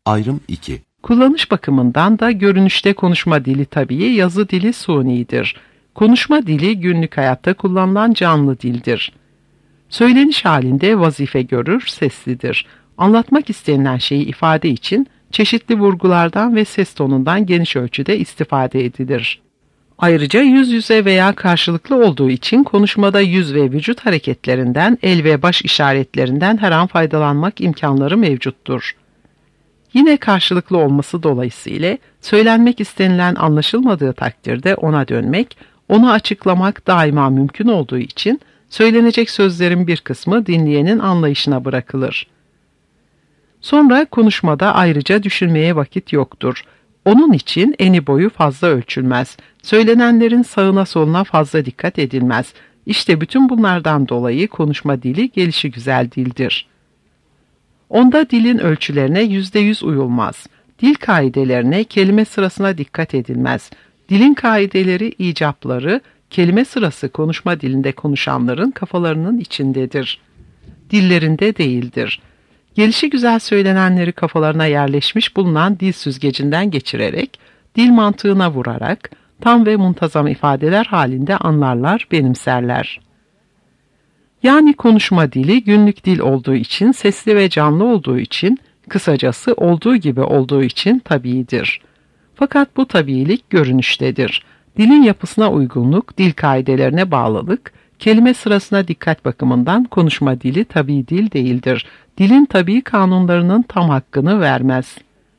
Ayrım 2. Kullanış bakımından da görünüşte konuşma dili tabii, yazı dili sunidir. Konuşma dili günlük hayatta kullanılan canlı dildir. Söyleniş halinde vazife görür, seslidir. Anlatmak istenilen şeyi ifade için çeşitli vurgulardan ve ses tonundan geniş ölçüde istifade edilir. Ayrıca yüz yüze veya karşılıklı olduğu için konuşmada yüz ve vücut hareketlerinden, el ve baş işaretlerinden her an faydalanmak imkanları mevcuttur. Yine karşılıklı olması dolayısıyla söylenmek istenilen anlaşılmadığı takdirde ona dönmek, onu açıklamak daima mümkün olduğu için söylenecek sözlerin bir kısmı dinleyenin anlayışına bırakılır. Sonra konuşmada ayrıca düşünmeye vakit yoktur. Onun için eni boyu fazla ölçülmez. Söylenenlerin sağına soluna fazla dikkat edilmez. İşte bütün bunlardan dolayı konuşma dili gelişigüzel dildir. Onda dilin ölçülerine %100 uyulmaz. Dil kaidelerine, kelime sırasına dikkat edilmez. Dilin kaideleri, icapları, kelime sırası konuşma dilinde konuşanların kafalarının içindedir. Dillerinde değildir. Gelişigüzel söylenenleri kafalarına yerleşmiş bulunan dil süzgecinden geçirerek, dil mantığına vurarak, tam ve muntazam ifadeler halinde anlarlar, benimserler. Yani konuşma dili günlük dil olduğu için, sesli ve canlı olduğu için, kısacası olduğu gibi olduğu için tabiidir. Fakat bu tabiilik görünüştedir. Dilin yapısına uygunluk, dil kaidelerine bağlılık, kelime sırasına dikkat bakımından konuşma dili tabii dil değildir. Dilin tabii kanunlarının tam hakkını vermez.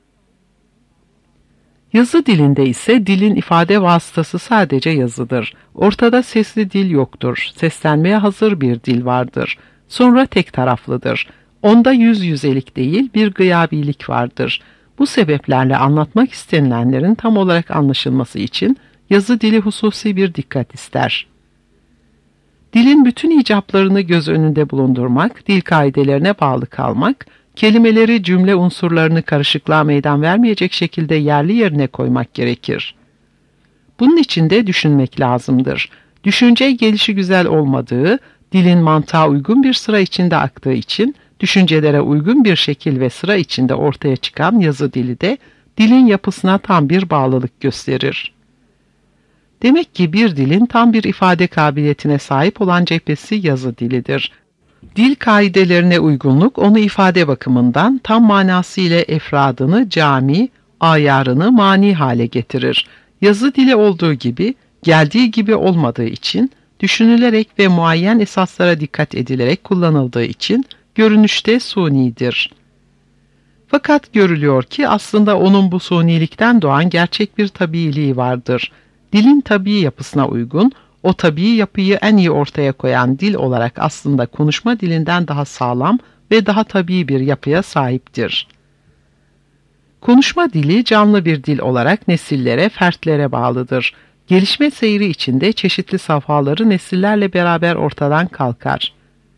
Yazı dilinde ise dilin ifade vasıtası sadece yazıdır. Ortada sesli dil yoktur. Seslenmeye hazır bir dil vardır. Sonra tek taraflıdır. Onda yüz yüzelik değil bir gıyabilik vardır. Bu sebeplerle anlatmak istenilenlerin tam olarak anlaşılması için yazı dili hususi bir dikkat ister. Dilin bütün icaplarını göz önünde bulundurmak, dil kaidelerine bağlı kalmak, kelimeleri, cümle unsurlarını karışıklığa meydan vermeyecek şekilde yerli yerine koymak gerekir. Bunun için de düşünmek lazımdır. Düşünce gelişigüzel olmadığı, dilin mantığa uygun bir sıra içinde aktığı için, düşüncelere uygun bir şekil ve sıra içinde ortaya çıkan yazı dili de dilin yapısına tam bir bağlılık gösterir. Demek ki bir dilin tam bir ifade kabiliyetine sahip olan cephesi yazı dilidir. Dil kaidelerine uygunluk onu ifade bakımından tam manasıyla efradını cami, ayarını mani hale getirir. Yazı dili olduğu gibi, geldiği gibi olmadığı için, düşünülerek ve muayyen esaslara dikkat edilerek kullanıldığı için görünüşte sunidir. Fakat görülüyor ki aslında onun bu sunilikten doğan gerçek bir tabiiliği vardır. Dilin tabii yapısına uygun, o tabii yapıyı en iyi ortaya koyan dil olarak aslında konuşma dilinden daha sağlam ve daha tabii bir yapıya sahiptir. Konuşma dili canlı bir dil olarak nesillere, fertlere bağlıdır. Gelişme seyri içinde çeşitli safhaları nesillerle beraber ortadan kalkar.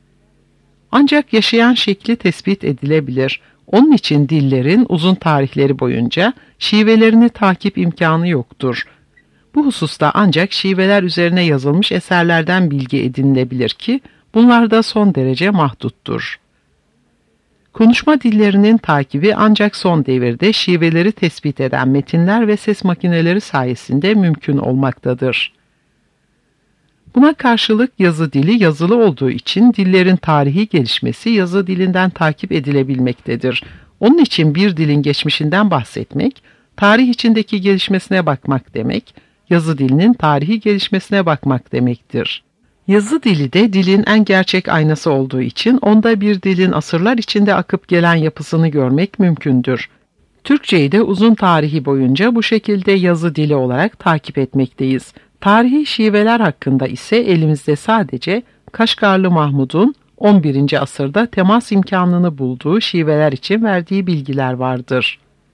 Ancak yaşayan şekli tespit edilebilir. Onun için dillerin uzun tarihleri boyunca şivelerini takip imkanı yoktur. Bu hususta ancak şiveler üzerine yazılmış eserlerden bilgi edinilebilir ki bunlar da son derece mahduttur. Konuşma dillerinin takibi ancak son devirde şiveleri tespit eden metinler ve ses makineleri sayesinde mümkün olmaktadır. Buna karşılık yazı dili yazılı olduğu için dillerin tarihi gelişmesi yazı dilinden takip edilebilmektedir. Onun için bir dilin geçmişinden bahsetmek, tarih içindeki gelişmesine bakmak demek, yazı dilinin tarihi gelişmesine bakmak demektir. Yazı dili de dilin en gerçek aynası olduğu için onda bir dilin asırlar içinde akıp gelen yapısını görmek mümkündür. Türkçeyi de uzun tarihi boyunca bu şekilde yazı dili olarak takip etmekteyiz. Tarihi şiveler hakkında ise elimizde sadece Kaşgarlı Mahmud'un 11. asırda temas imkanını bulduğu şiveler için verdiği bilgiler vardır.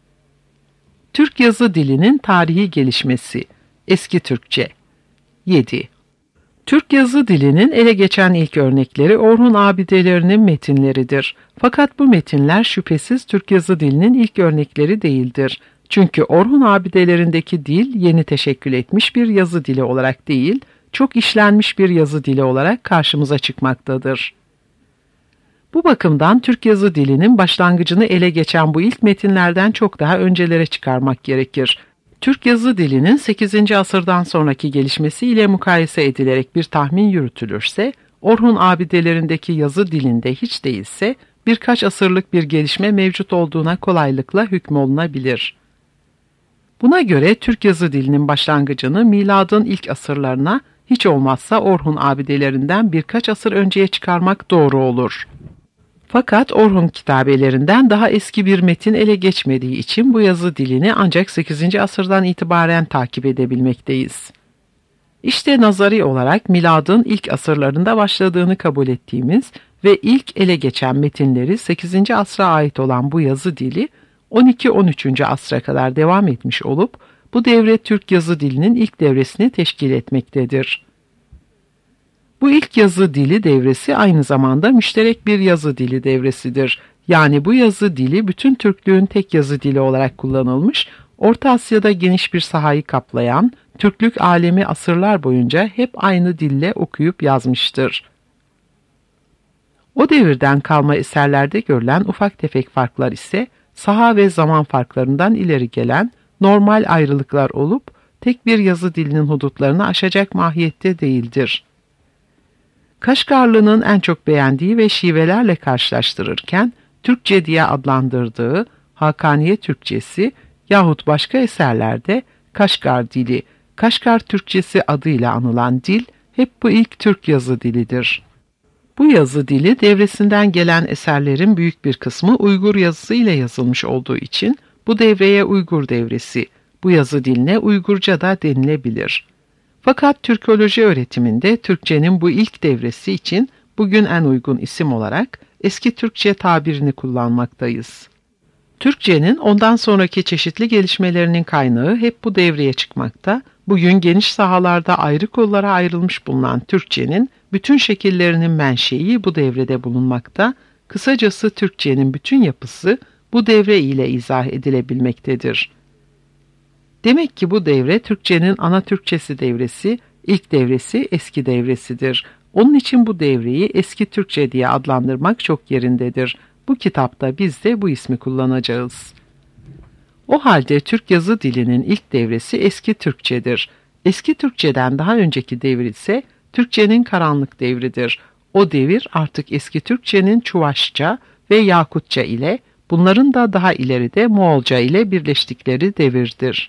Türk yazı dilinin tarihi gelişmesi. Eski Türkçe. 7. Türk yazı dilinin ele geçen ilk örnekleri Orhun abidelerinin metinleridir. Fakat bu metinler şüphesiz Türk yazı dilinin ilk örnekleri değildir. Çünkü Orhun abidelerindeki dil yeni teşekkül etmiş bir yazı dili olarak değil, çok işlenmiş bir yazı dili olarak karşımıza çıkmaktadır. Bu bakımdan Türk yazı dilinin başlangıcını ele geçen bu ilk metinlerden çok daha öncelere çıkarmak gerekir. Türk yazı dilinin 8. asırdan sonraki gelişmesiyle mukayese edilerek bir tahmin yürütülürse, Orhun abidelerindeki yazı dilinde hiç değilse birkaç asırlık bir gelişme mevcut olduğuna kolaylıkla hükmolunabilir. Buna göre Türk yazı dilinin başlangıcını miladın ilk asırlarına, hiç olmazsa Orhun abidelerinden birkaç asır önceye çıkarmak doğru olur. Fakat Orhun kitabelerinden daha eski bir metin ele geçmediği için bu yazı dilini ancak 8. asırdan itibaren takip edebilmekteyiz. İşte nazari olarak miladın ilk asırlarında başladığını kabul ettiğimiz ve ilk ele geçen metinleri 8. asra ait olan bu yazı dili 12-13. asra kadar devam etmiş olup bu devre Türk yazı dilinin ilk devresini teşkil etmektedir. Bu ilk yazı dili devresi aynı zamanda müşterek bir yazı dili devresidir. Yani bu yazı dili bütün Türklüğün tek yazı dili olarak kullanılmış, Orta Asya'da geniş bir sahayı kaplayan, Türklük alemi asırlar boyunca hep aynı dille okuyup yazmıştır. O devirden kalma eserlerde görülen ufak tefek farklar ise saha ve zaman farklarından ileri gelen normal ayrılıklar olup tek bir yazı dilinin hudutlarını aşacak mahiyette değildir. Kaşgarlı'nın en çok beğendiği ve şivelerle karşılaştırırken Türkçe diye adlandırdığı Hakaniye Türkçesi yahut başka eserlerde Kaşgar dili, Kaşgar Türkçesi adıyla anılan dil hep bu ilk Türk yazı dilidir. Bu yazı dili devresinden gelen eserlerin büyük bir kısmı Uygur yazısı ile yazılmış olduğu için bu devreye Uygur devresi, bu yazı diline Uygurca da denilebilir. Fakat Türkoloji öğretiminde Türkçenin bu ilk devresi için bugün en uygun isim olarak eski Türkçe tabirini kullanmaktayız. Türkçenin ondan sonraki çeşitli gelişmelerinin kaynağı hep bu devreye çıkmakta, bugün geniş sahalarda ayrı kollara ayrılmış bulunan Türkçenin bütün şekillerinin menşei bu devrede bulunmakta, kısacası Türkçenin bütün yapısı bu devre ile izah edilebilmektedir. Demek ki bu devre Türkçenin ana Türkçesi devresi, ilk devresi eski devresidir. Onun için bu devreyi eski Türkçe diye adlandırmak çok yerindedir. Bu kitapta biz de bu ismi kullanacağız. O halde Türk yazı dilinin ilk devresi eski Türkçedir. Eski Türkçeden daha önceki devir ise Türkçenin karanlık devridir. O devir artık eski Türkçenin Çuvaşça ve Yakutça ile, bunların da daha ileride Moğolca ile birleştikleri devirdir.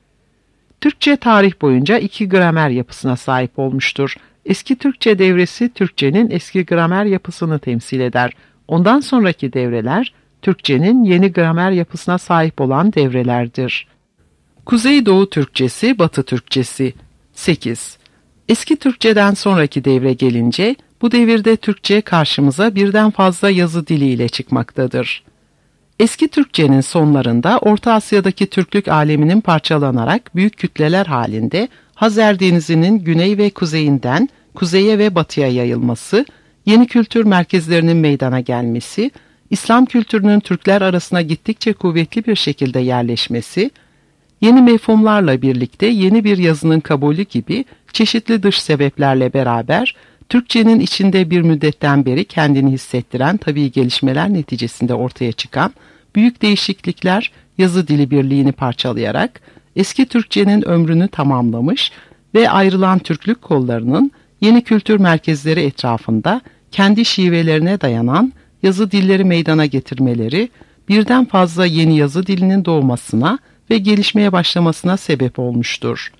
Türkçe tarih boyunca iki gramer yapısına sahip olmuştur. Eski Türkçe devresi Türkçenin eski gramer yapısını temsil eder. Ondan sonraki devreler Türkçenin yeni gramer yapısına sahip olan devrelerdir. Kuzeydoğu Türkçesi, Batı Türkçesi 8. Eski Türkçeden sonraki devre gelince bu devirde Türkçe karşımıza birden fazla yazı diliyle çıkmaktadır. Eski Türkçenin sonlarında Orta Asya'daki Türklük aleminin parçalanarak büyük kütleler halinde Hazer Denizi'nin güney ve kuzeyinden kuzeye ve batıya yayılması, yeni kültür merkezlerinin meydana gelmesi, İslam kültürünün Türkler arasına gittikçe kuvvetli bir şekilde yerleşmesi, yeni mefhumlarla birlikte yeni bir yazının kabulü gibi çeşitli dış sebeplerle beraber Türkçenin içinde bir müddetten beri kendini hissettiren tabii gelişmeler neticesinde ortaya çıkan büyük değişiklikler yazı dili birliğini parçalayarak eski Türkçenin ömrünü tamamlamış ve ayrılan Türklük kollarının yeni kültür merkezleri etrafında kendi şivelerine dayanan yazı dilleri meydana getirmeleri birden fazla yeni yazı dilinin doğmasına ve gelişmeye başlamasına sebep olmuştur.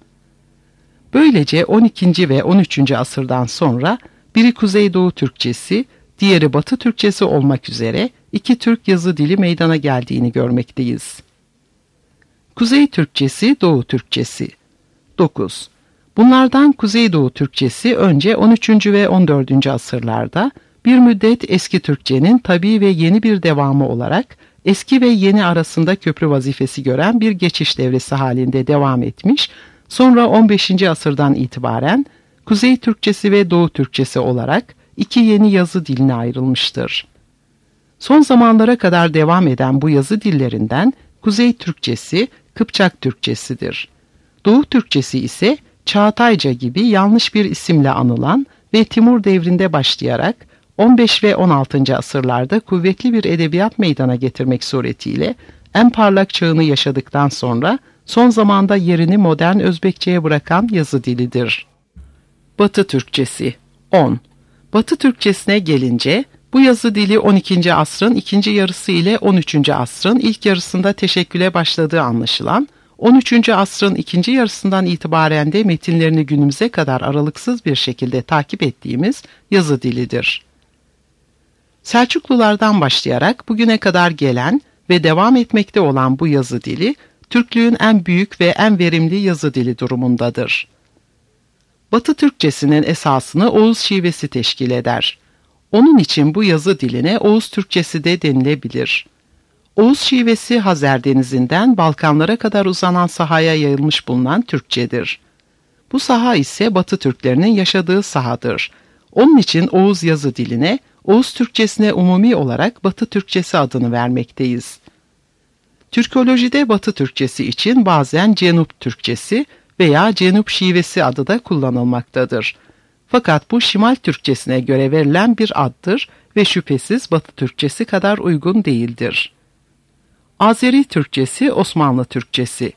Böylece 12. ve 13. asırdan sonra biri Kuzeydoğu Türkçesi, diğeri Batı Türkçesi olmak üzere iki Türk yazı dili meydana geldiğini görmekteyiz. Kuzey Türkçesi, Doğu Türkçesi 9. Bunlardan Kuzeydoğu Türkçesi önce 13. ve 14. asırlarda bir müddet eski Türkçenin tabii ve yeni bir devamı olarak eski ve yeni arasında köprü vazifesi gören bir geçiş devresi halinde devam etmiş, sonra 15. asırdan itibaren Kuzey Türkçesi ve Doğu Türkçesi olarak iki yeni yazı diline ayrılmıştır. Son zamanlara kadar devam eden bu yazı dillerinden Kuzey Türkçesi, Kıpçak Türkçesidir. Doğu Türkçesi ise Çağatayca gibi yanlış bir isimle anılan ve Timur devrinde başlayarak 15 ve 16. asırlarda kuvvetli bir edebiyat meydana getirmek suretiyle en parlak çağını yaşadıktan sonra son zamanda yerini modern Özbekçe'ye bırakan yazı dilidir. Batı Türkçesi 10. Batı Türkçesine gelince bu yazı dili 12. asrın ikinci yarısı ile 13. asrın ilk yarısında teşekküle başladığı anlaşılan, 13. asrın ikinci yarısından itibaren de metinlerini günümüze kadar aralıksız bir şekilde takip ettiğimiz yazı dilidir. Selçuklulardan başlayarak bugüne kadar gelen ve devam etmekte olan bu yazı dili, Türklüğün en büyük ve en verimli yazı dili durumundadır. Batı Türkçesinin esasını Oğuz şivesi teşkil eder. Onun için bu yazı diline Oğuz Türkçesi de denilebilir. Oğuz şivesi Hazar Denizi'nden Balkanlara kadar uzanan sahaya yayılmış bulunan Türkçedir. Bu saha ise Batı Türklerinin yaşadığı sahadır. Onun için Oğuz yazı diline, Oğuz Türkçesine umumi olarak Batı Türkçesi adını vermekteyiz. Türkolojide Batı Türkçesi için bazen Cenup Türkçesi veya Cenup şivesi adı da kullanılmaktadır. Fakat bu Şimal Türkçesine göre verilen bir addır ve şüphesiz Batı Türkçesi kadar uygun değildir. Azeri Türkçesi, Osmanlı Türkçesi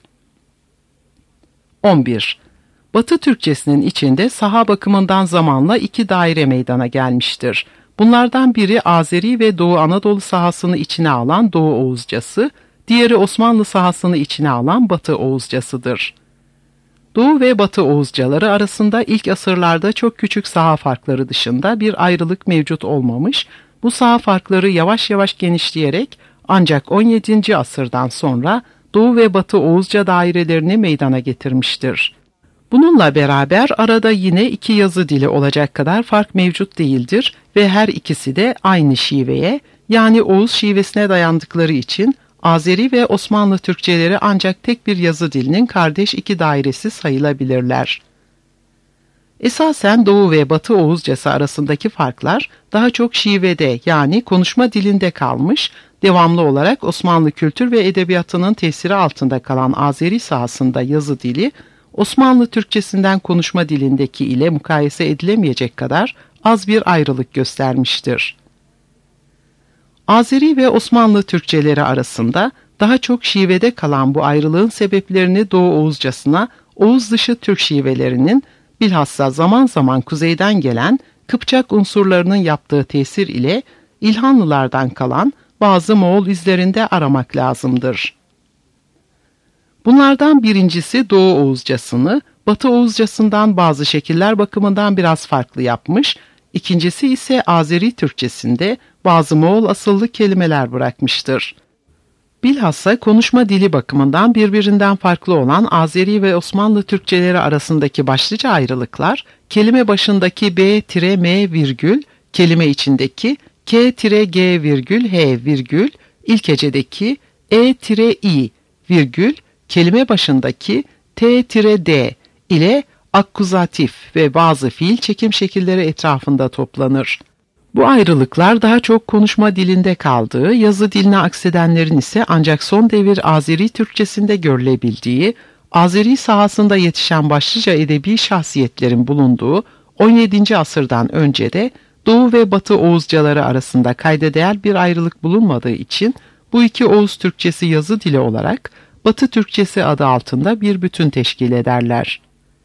11. Batı Türkçesinin içinde saha bakımından zamanla iki daire meydana gelmiştir. Bunlardan biri Azeri ve Doğu Anadolu sahasını içine alan Doğu Oğuzcası, diğeri Osmanlı sahasını içine alan Batı Oğuzcasıdır. Doğu ve Batı Oğuzcaları arasında ilk asırlarda çok küçük saha farkları dışında bir ayrılık mevcut olmamış, bu saha farkları yavaş yavaş genişleyerek ancak 17. asırdan sonra Doğu ve Batı Oğuzca dairelerini meydana getirmiştir. Bununla beraber arada yine iki yazı dili olacak kadar fark mevcut değildir ve her ikisi de aynı şiveye, yani Oğuz şivesine dayandıkları için Azeri ve Osmanlı Türkçeleri ancak tek bir yazı dilinin kardeş iki dairesi sayılabilirler. Esasen Doğu ve Batı Oğuzcası arasındaki farklar daha çok şivede, yani konuşma dilinde kalmış, devamlı olarak Osmanlı kültür ve edebiyatının tesiri altında kalan Azeri sahasında yazı dili, Osmanlı Türkçesinden konuşma dilindeki ile mukayese edilemeyecek kadar az bir ayrılık göstermiştir. Azeri ve Osmanlı Türkçeleri arasında daha çok şivede kalan bu ayrılığın sebeplerini Doğu Oğuzcasına, Oğuz dışı Türk şivelerinin, bilhassa zaman zaman kuzeyden gelen Kıpçak unsurlarının yaptığı tesir ile İlhanlılardan kalan bazı Moğol izlerinde aramak lazımdır. Bunlardan birincisi Doğu Oğuzcasını, Batı Oğuzcasından bazı şekiller bakımından biraz farklı yapmış, ikincisi ise Azeri Türkçesinde bazı Moğol asıllı kelimeler bırakmıştır. Bilhassa konuşma dili bakımından birbirinden farklı olan Azeri ve Osmanlı Türkçeleri arasındaki başlıca ayrılıklar, kelime başındaki B-M virgül, kelime içindeki K-G virgül H virgül, ilk hecedeki E-I virgül, kelime başındaki T-D ile akkuzatif ve bazı fiil çekim şekilleri etrafında toplanır. Bu ayrılıklar daha çok konuşma dilinde kaldığı, yazı diline aksedenlerin ise ancak son devir Azeri Türkçesinde görülebildiği, Azeri sahasında yetişen başlıca edebi şahsiyetlerin bulunduğu 17. asırdan önce de Doğu ve Batı Oğuzcaları arasında kayda değer bir ayrılık bulunmadığı için bu iki Oğuz Türkçesi yazı dili olarak Batı Türkçesi adı altında bir bütün teşkil ederler.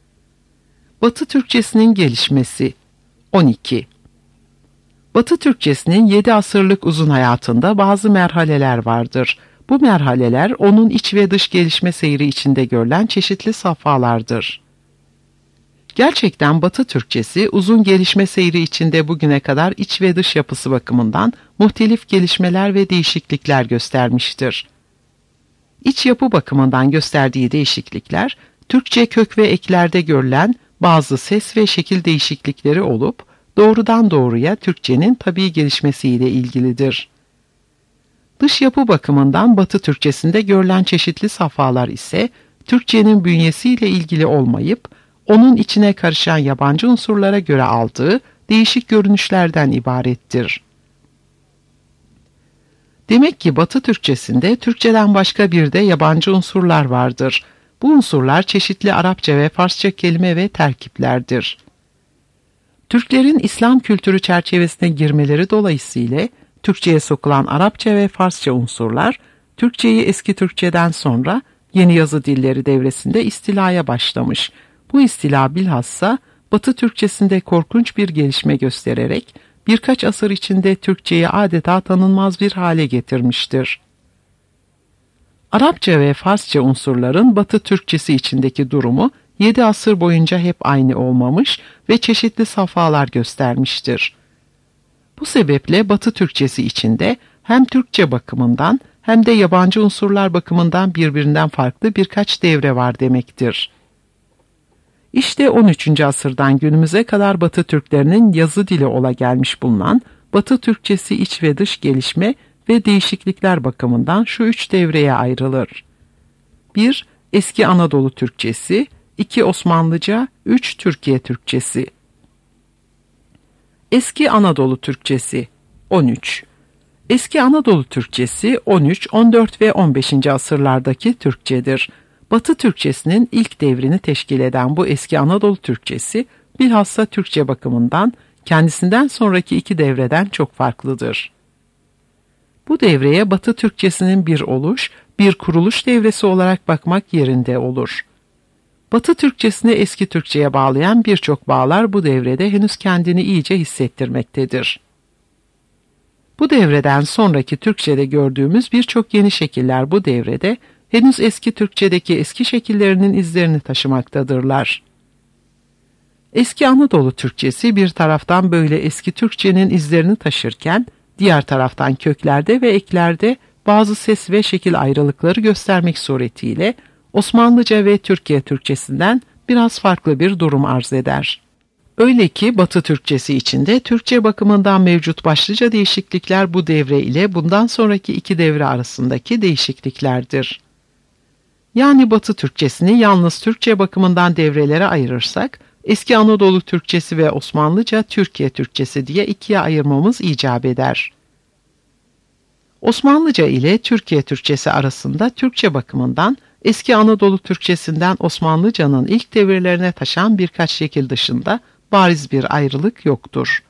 Batı Türkçesinin gelişmesi 12. Batı Türkçesinin 7 asırlık uzun hayatında bazı merhaleler vardır. Bu merhaleler onun iç ve dış gelişme seyri içinde görülen çeşitli safhalardır. Gerçekten Batı Türkçesi uzun gelişme seyri içinde bugüne kadar iç ve dış yapısı bakımından muhtelif gelişmeler ve değişiklikler göstermiştir. İç yapı bakımından gösterdiği değişiklikler, Türkçe kök ve eklerde görülen bazı ses ve şekil değişiklikleri olup, doğrudan doğruya Türkçenin tabii gelişmesiyle ilgilidir. Dış yapı bakımından Batı Türkçesinde görülen çeşitli safhalar ise, Türkçenin bünyesiyle ilgili olmayıp, onun içine karışan yabancı unsurlara göre aldığı değişik görünüşlerden ibarettir. Demek ki Batı Türkçesinde Türkçeden başka bir de yabancı unsurlar vardır. Bu unsurlar çeşitli Arapça ve Farsça kelime ve terkiplerdir. Türklerin İslam kültürü çerçevesine girmeleri dolayısıyla Türkçe'ye sokulan Arapça ve Farsça unsurlar, Türkçeyi eski Türkçeden sonra yeni yazı dilleri devresinde istilaya başlamış. Bu istila bilhassa Batı Türkçesinde korkunç bir gelişme göstererek birkaç asır içinde Türkçeyi adeta tanınmaz bir hale getirmiştir. Arapça ve Farsça unsurların Batı Türkçesi içindeki durumu 7 asır boyunca hep aynı olmamış ve çeşitli safhalar göstermiştir. Bu sebeple Batı Türkçesi içinde hem Türkçe bakımından hem de yabancı unsurlar bakımından birbirinden farklı birkaç devre var demektir. İşte 13. asırdan günümüze kadar Batı Türklerinin yazı dili ola gelmiş bulunan Batı Türkçesi iç ve dış gelişme ve değişiklikler bakımından şu 3 devreye ayrılır. 1. Eski Anadolu Türkçesi, 2. Osmanlıca, 3. Türkiye Türkçesi. Eski Anadolu Türkçesi 13. Eski Anadolu Türkçesi 13, 14 ve 15. asırlardaki Türkçedir. Batı Türkçesinin ilk devrini teşkil eden bu eski Anadolu Türkçesi bilhassa Türkçe bakımından kendisinden sonraki 2 devreden çok farklıdır. Bu devreye Batı Türkçesinin bir oluş, bir kuruluş devresi olarak bakmak yerinde olur. Batı Türkçesini eski Türkçe'ye bağlayan birçok bağlar bu devrede henüz kendini iyice hissettirmektedir. Bu devreden sonraki Türkçe'de gördüğümüz birçok yeni şekiller bu devrede henüz eski Türkçedeki eski şekillerinin izlerini taşımaktadırlar. Eski Anadolu Türkçesi bir taraftan böyle eski Türkçenin izlerini taşırken, diğer taraftan köklerde ve eklerde bazı ses ve şekil ayrılıkları göstermek suretiyle Osmanlıca ve Türkiye Türkçesinden biraz farklı bir durum arz eder. Öyle ki Batı Türkçesi içinde Türkçe bakımından mevcut başlıca değişiklikler bu devre ile bundan sonraki 2 devre arasındaki değişikliklerdir. Yani Batı Türkçesini yalnız Türkçe bakımından devrelere ayırırsak, Eski Anadolu Türkçesi ve Osmanlıca Türkiye Türkçesi diye 2'ye ayırmamız icap eder. Osmanlıca ile Türkiye Türkçesi arasında Türkçe bakımından Eski Anadolu Türkçesinden Osmanlıca'nın ilk devirlerine taşan birkaç şekil dışında bariz bir ayrılık yoktur.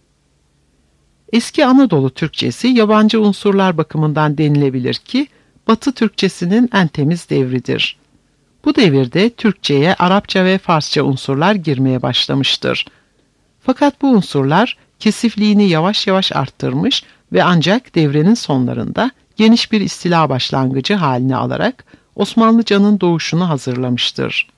Eski Anadolu Türkçesi yabancı unsurlar bakımından denilebilir ki Batı Türkçesinin en temiz devridir. Bu devirde Türkçe'ye Arapça ve Farsça unsurlar girmeye başlamıştır. Fakat bu unsurlar kesifliğini yavaş yavaş arttırmış ve ancak devrenin sonlarında geniş bir istila başlangıcı haline alarak Osmanlıca'nın doğuşunu hazırlamıştır.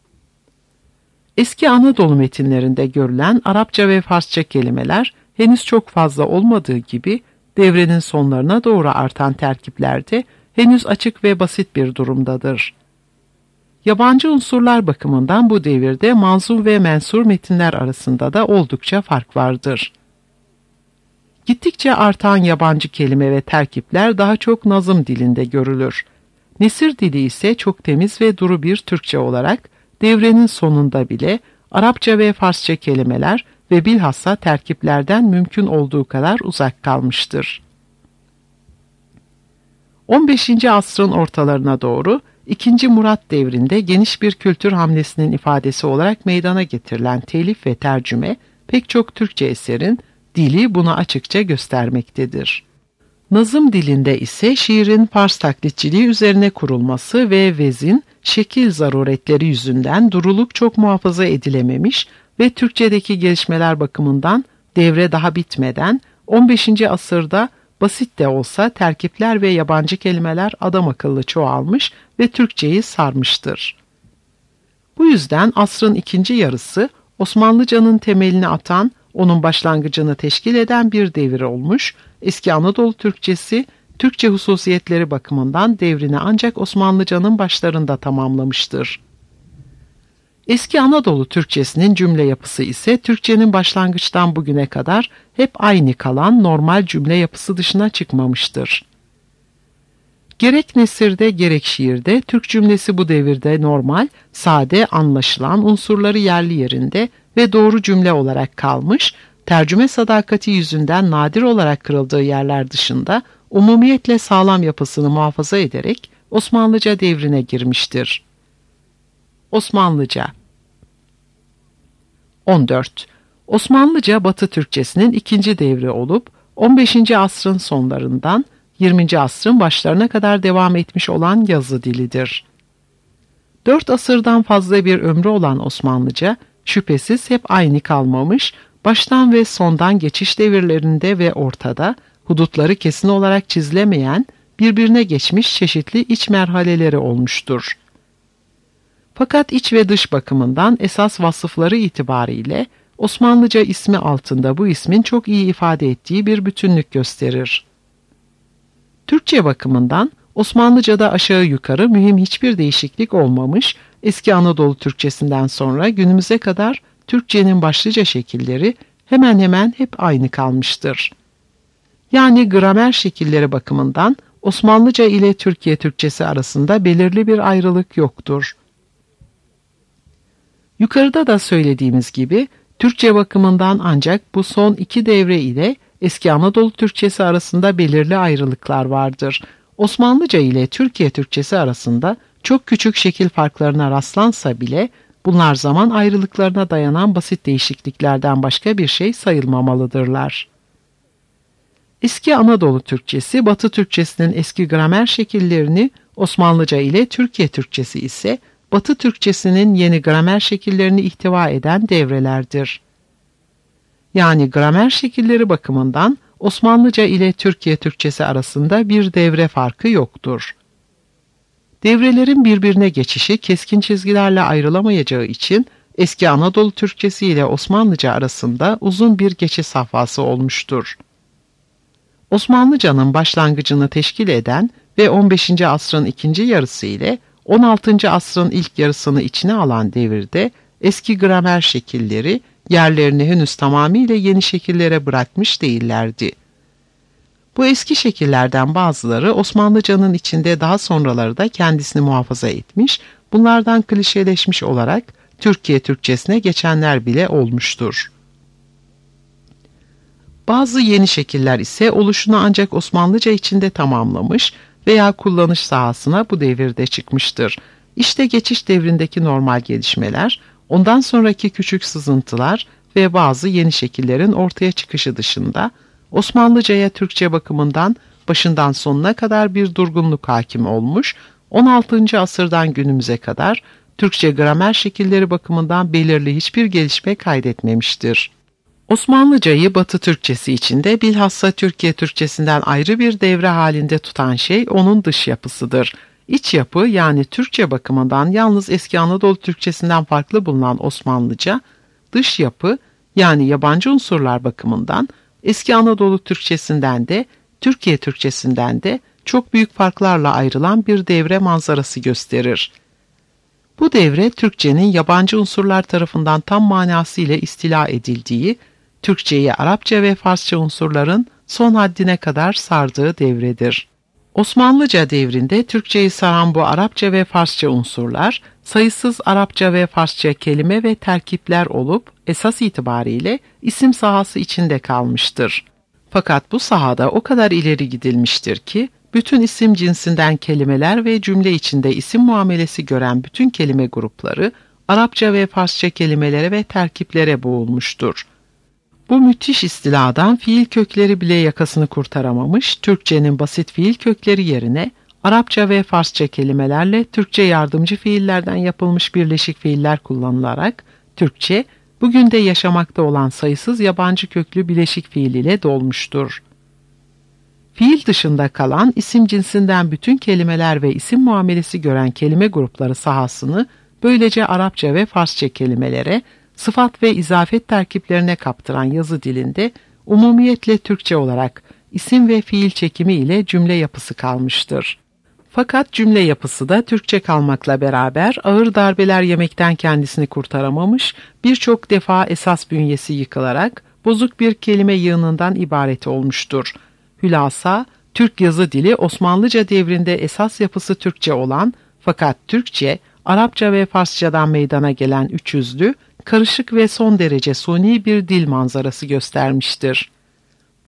Eski Anadolu metinlerinde görülen Arapça ve Farsça kelimeler henüz çok fazla olmadığı gibi devrenin sonlarına doğru artan terkiplerde henüz açık ve basit bir durumdadır. Yabancı unsurlar bakımından bu devirde manzum ve mensur metinler arasında da oldukça fark vardır. Gittikçe artan yabancı kelime ve terkipler daha çok nazım dilinde görülür. Nesir dili ise çok temiz ve duru bir Türkçe olarak devrenin sonunda bile Arapça ve Farsça kelimeler ve bilhassa terkiplerden mümkün olduğu kadar uzak kalmıştır. 15. asrın ortalarına doğru 2. Murat devrinde geniş bir kültür hamlesinin ifadesi olarak meydana getirilen telif ve tercüme pek çok Türkçe eserin dili bunu açıkça göstermektedir. Nazım dilinde ise şiirin Fars taklitçiliği üzerine kurulması ve vezin, şekil zaruretleri yüzünden duruluk çok muhafaza edilememiş ve Türkçedeki gelişmeler bakımından devre daha bitmeden 15. asırda basit de olsa terkipler ve yabancı kelimeler adam akıllı çoğalmış ve Türkçeyi sarmıştır. Bu yüzden asrın ikinci yarısı Osmanlıca'nın temelini atan, onun başlangıcını teşkil eden bir devir olmuş, eski Anadolu Türkçesi, Türkçe hususiyetleri bakımından devrini ancak Osmanlıca'nın başlarında tamamlamıştır. Eski Anadolu Türkçesinin cümle yapısı ise Türkçenin başlangıçtan bugüne kadar hep aynı kalan normal cümle yapısı dışına çıkmamıştır. Gerek nesirde gerek şiirde Türk cümlesi bu devirde normal, sade, anlaşılan unsurları yerli yerinde ve doğru cümle olarak kalmış, tercüme sadakati yüzünden nadir olarak kırıldığı yerler dışında umumiyetle sağlam yapısını muhafaza ederek Osmanlıca devrine girmiştir. Osmanlıca 14. Osmanlıca Batı Türkçesinin ikinci devri olup 15. asrın sonlarından 20. asrın başlarına kadar devam etmiş olan yazı dilidir. 4 asırdan fazla bir ömrü olan Osmanlıca şüphesiz hep aynı kalmamış, baştan ve sondan geçiş devirlerinde ve ortada hudutları kesin olarak çizilemeyen, birbirine geçmiş çeşitli iç merhaleleri olmuştur. Fakat iç ve dış bakımından esas vasıfları itibariyle Osmanlıca ismi altında bu ismin çok iyi ifade ettiği bir bütünlük gösterir. Türkçe bakımından Osmanlıca'da aşağı yukarı mühim hiçbir değişiklik olmamış, eski Anadolu Türkçesinden sonra günümüze kadar Türkçenin başlıca şekilleri hemen hemen hep aynı kalmıştır. Yani gramer şekilleri bakımından Osmanlıca ile Türkiye Türkçesi arasında belirli bir ayrılık yoktur. Yukarıda da söylediğimiz gibi Türkçe bakımından ancak bu son iki devre ile eski Anadolu Türkçesi arasında belirli ayrılıklar vardır. Osmanlıca ile Türkiye Türkçesi arasında çok küçük şekil farklarına rastlansa bile bunlar zaman ayrılıklarına dayanan basit değişikliklerden başka bir şey sayılmamalıdırlar. Eski Anadolu Türkçesi, Batı Türkçesinin eski gramer şekillerini, Osmanlıca ile Türkiye Türkçesi ise Batı Türkçesinin yeni gramer şekillerini ihtiva eden devrelerdir. Yani gramer şekilleri bakımından Osmanlıca ile Türkiye Türkçesi arasında bir devre farkı yoktur. Devrelerin birbirine geçişi keskin çizgilerle ayrılamayacağı için eski Anadolu Türkçesi ile Osmanlıca arasında uzun bir geçiş safhası olmuştur. Osmanlıca'nın başlangıcını teşkil eden ve 15. asrın ikinci yarısı ile 16. asrın ilk yarısını içine alan devirde eski gramer şekilleri yerlerini henüz tamamıyla yeni şekillere bırakmış değillerdi. Bu eski şekillerden bazıları Osmanlıca'nın içinde daha sonraları da kendisini muhafaza etmiş, bunlardan klişeleşmiş olarak Türkiye Türkçesine geçenler bile olmuştur. Bazı yeni şekiller ise oluşunu ancak Osmanlıca içinde tamamlamış veya kullanış sahasına bu devirde çıkmıştır. İşte geçiş devrindeki normal gelişmeler, ondan sonraki küçük sızıntılar ve bazı yeni şekillerin ortaya çıkışı dışında Osmanlıca'ya Türkçe bakımından başından sonuna kadar bir durgunluk hakim olmuş, 16. asırdan günümüze kadar Türkçe gramer şekilleri bakımından belirli hiçbir gelişme kaydetmemiştir. Osmanlıcayı Batı Türkçesi içinde bilhassa Türkiye Türkçesinden ayrı bir devre halinde tutan şey onun dış yapısıdır. İç yapı yani Türkçe bakımından yalnız eski Anadolu Türkçesinden farklı bulunan Osmanlıca, dış yapı yani yabancı unsurlar bakımından eski Anadolu Türkçesinden de Türkiye Türkçesinden de çok büyük farklarla ayrılan bir devre manzarası gösterir. Bu devre Türkçenin yabancı unsurlar tarafından tam manasıyla istila edildiği, Türkçeyi Arapça ve Farsça unsurların son haddine kadar sardığı devredir. Osmanlıca devrinde Türkçeyi saran bu Arapça ve Farsça unsurlar, sayısız Arapça ve Farsça kelime ve terkipler olup esas itibariyle isim sahası içinde kalmıştır. Fakat bu sahada o kadar ileri gidilmiştir ki, bütün isim cinsinden kelimeler ve cümle içinde isim muamelesi gören bütün kelime grupları, Arapça ve Farsça kelimelere ve terkiplere boğulmuştur. Bu müthiş istiladan fiil kökleri bile yakasını kurtaramamış, Türkçenin basit fiil kökleri yerine Arapça ve Farsça kelimelerle Türkçe yardımcı fiillerden yapılmış birleşik fiiller kullanılarak Türkçe, bugün de yaşamakta olan sayısız yabancı köklü bileşik fiil ile dolmuştur. Fiil dışında kalan isim cinsinden bütün kelimeler ve isim muamelesi gören kelime grupları sahasını böylece Arapça ve Farsça kelimelere, sıfat ve izafet terkiplerine kaptıran yazı dilinde umumiyetle Türkçe olarak isim ve fiil çekimi ile cümle yapısı kalmıştır. Fakat cümle yapısı da Türkçe kalmakla beraber ağır darbeler yemekten kendisini kurtaramamış, birçok defa esas bünyesi yıkılarak bozuk bir kelime yığınından ibaret olmuştur. Hülasa, Türk yazı dili Osmanlıca devrinde esas yapısı Türkçe olan fakat Türkçe, Arapça ve Farsçadan meydana gelen üçüzlü, karışık ve son derece suni bir dil manzarası göstermiştir.